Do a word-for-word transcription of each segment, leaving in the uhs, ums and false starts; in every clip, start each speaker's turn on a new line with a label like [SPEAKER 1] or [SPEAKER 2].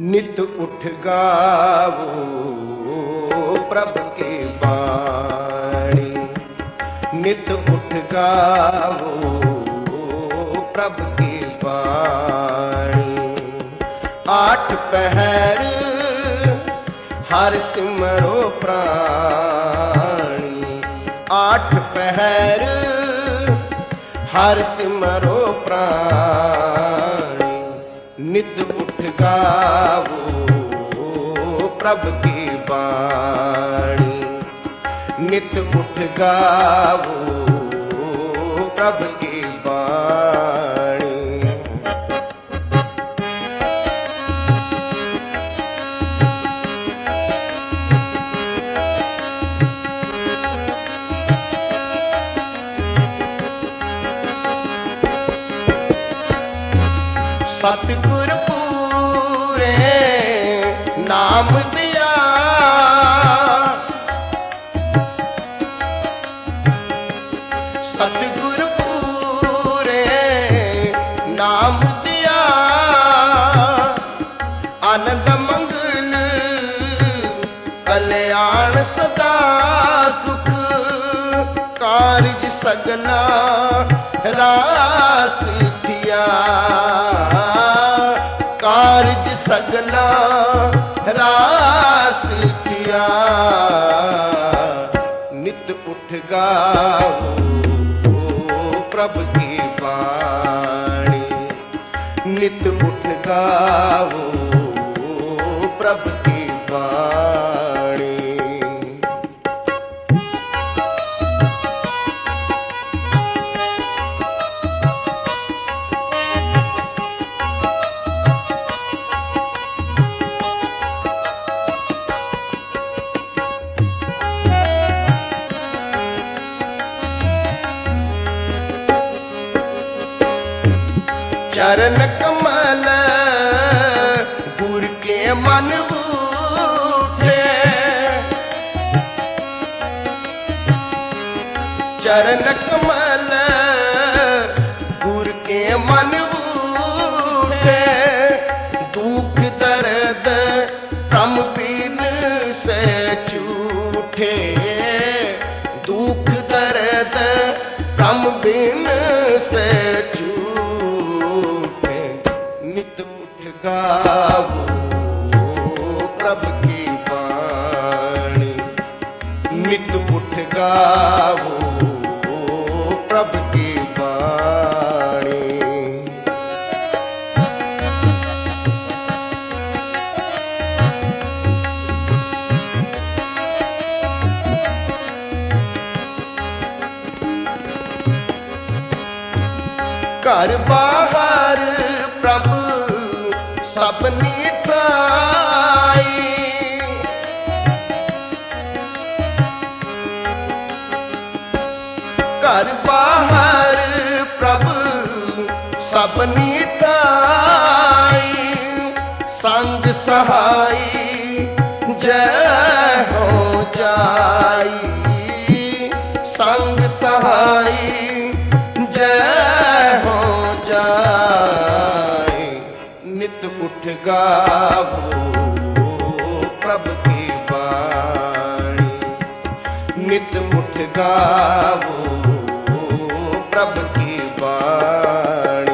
[SPEAKER 1] नित उठ गावो प्रभु की बाणी, नित उठ गावो प्रभु की बाणी। आठ पहर हर सिमरो प्राणी, आठ पहर हर सिमरो प्राणी। नित उठ गावो प्रभु की बाणी, नित उठ गावो प्रभु की बाणी। सतगुर पूरे नाम दिया, सतगुर पूरे नाम दिया। आनंद मंगल कल्याण सदा सुख, कारज सगला रास थिया, कारज सगला रास थिया। नित उठ गावो प्रभु की बाणी, नित उठ गावो प्रभु की बाणी। चरण कमल गुर के मन बूटे, चरण कमल गुर के मन बूटे। दुख दर्द प्रम बिन से छूटे, दुख दर्द प्रम बिन से छूटे। नित उठ गावो प्रभु की बाणी, नित उठ गावो प्रभु की बाणी। घर बाहर प्रभु सबनी थाई, घर बाहर प्रभु सबनी थाई। संग सहाई जय हो जाई, संग सहाई जय हो जाए। नित उठ गावो प्रभु की बाणी, नित उठ गावो प्रभु की बाणी।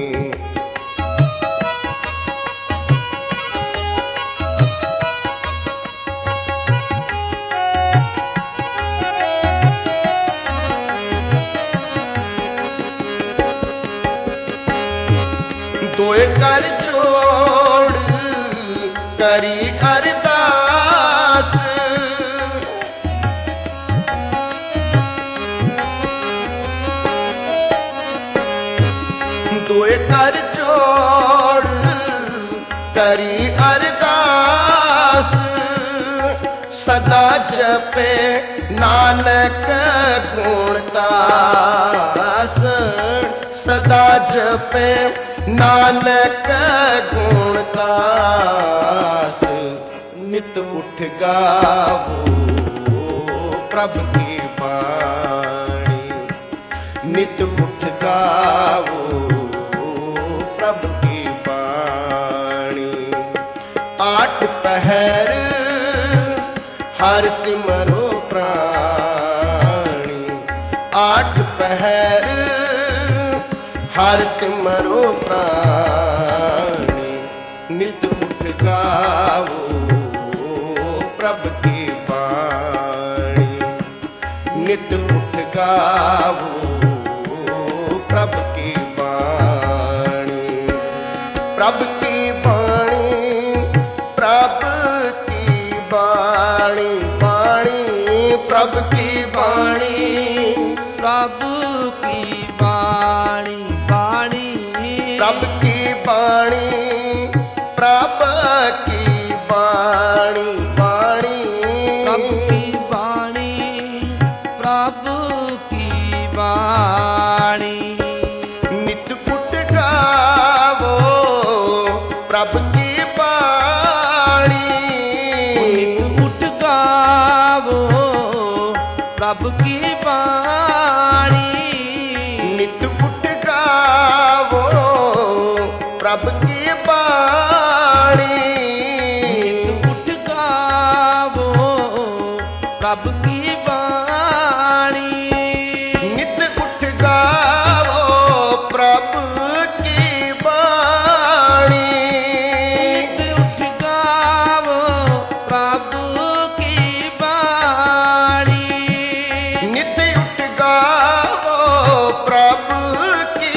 [SPEAKER 1] दोए कर छोड़ करी अरदास, दोए कर छोड़ करी अरदास। सदा जपे नानक गुणदास, सदा जपे नानक गुणदास। नित उठ गावो प्रभु की बाणी, नित उठ गावो प्रभु की बाणी। पहर हर सिमरो प्राणी। आठ पहर हर सिमरो प्राणी। नित उठ गावो प्रभ की बाणी। नित उठ गावो प्रभ की बाणी। प्रभ की बाणी, प्रभ की बाणी, बाणी प्रभ की बाणी।
[SPEAKER 2] प्रभ की बाणी, बाणी
[SPEAKER 1] प्रभ की बाणी, प्रभ की बाणी, बाणी
[SPEAKER 2] प्रभ की बाणी, प्रभ की बाणी।
[SPEAKER 1] नित उठ गावो प्रभ की बाणी।
[SPEAKER 2] नित उठ गावो प्रभ की बाणी।
[SPEAKER 1] नित उठ गावो प्रभ की बाणी।
[SPEAKER 2] नित उठ गावो प्रभ की बाणी।
[SPEAKER 1] नित उठ गावो प्रभ की बाणी।
[SPEAKER 2] नित उठ गावो प्रभ की बाणी।
[SPEAKER 1] नित उठ गावो प्रभ की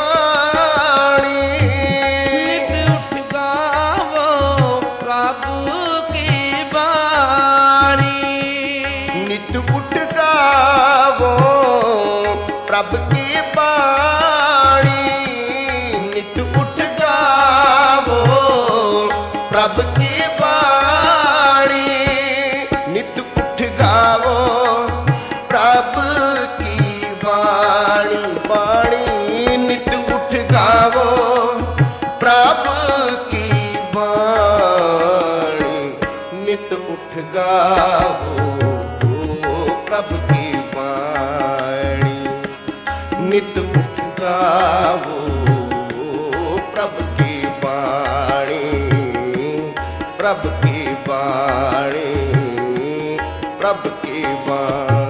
[SPEAKER 1] बाणी।
[SPEAKER 2] नित उठ गावो प्रभ की बाणी।
[SPEAKER 1] नित उठ गावो प्रभ की बाणी। नित उठ गावो प्रभ की बाणी। नित उठ गावो प्रभ की बाणी, बाणी नित उठ गावो प्रभ की बाणी। नित उठ गावो प्रभ की बाणी। नित उठ गावो प्रभ की बाणी। प्रभ की बाणी, प्रभ की बाणी।